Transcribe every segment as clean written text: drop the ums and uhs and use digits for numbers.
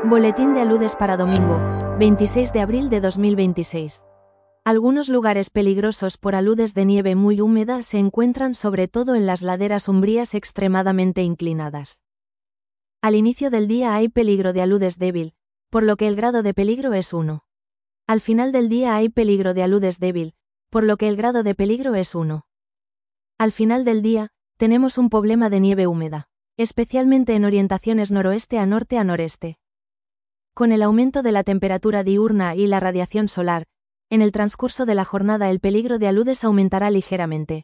Boletín de aludes para domingo, 26 de abril de 2026. Algunos lugares peligrosos por aludes de nieve muy húmeda se encuentran sobre todo en las laderas umbrías extremadamente inclinadas. Al inicio del día hay peligro de aludes débil, por lo que el grado de peligro es 1. Al final del día hay peligro de aludes débil, por lo que el grado de peligro es 1. Al final del día, tenemos un problema de nieve húmeda, especialmente en orientaciones noroeste a norte a noreste. Con el aumento de la temperatura diurna y la radiación solar, en el transcurso de la jornada el peligro de aludes aumentará ligeramente.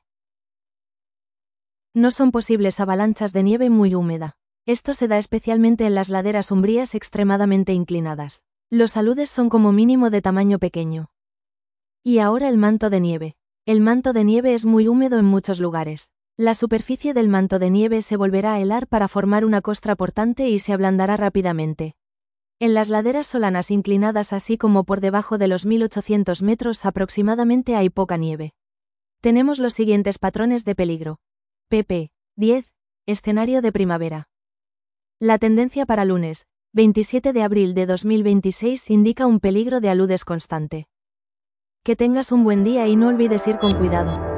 No son posibles avalanchas de nieve muy húmeda. Esto se da especialmente en las laderas umbrías extremadamente inclinadas. Los aludes son como mínimo de tamaño pequeño. Y ahora el manto de nieve. El manto de nieve es muy húmedo en muchos lugares. La superficie del manto de nieve se volverá a helar para formar una costra portante y se ablandará rápidamente. En las laderas solanas inclinadas así como por debajo de los 1800 metros aproximadamente hay poca nieve. Tenemos los siguientes patrones de peligro. pp. 10. Escenario de primavera. La tendencia para lunes, 27 de abril de 2026 indica un peligro de aludes constante. Que tengas un buen día y no olvides ir con cuidado.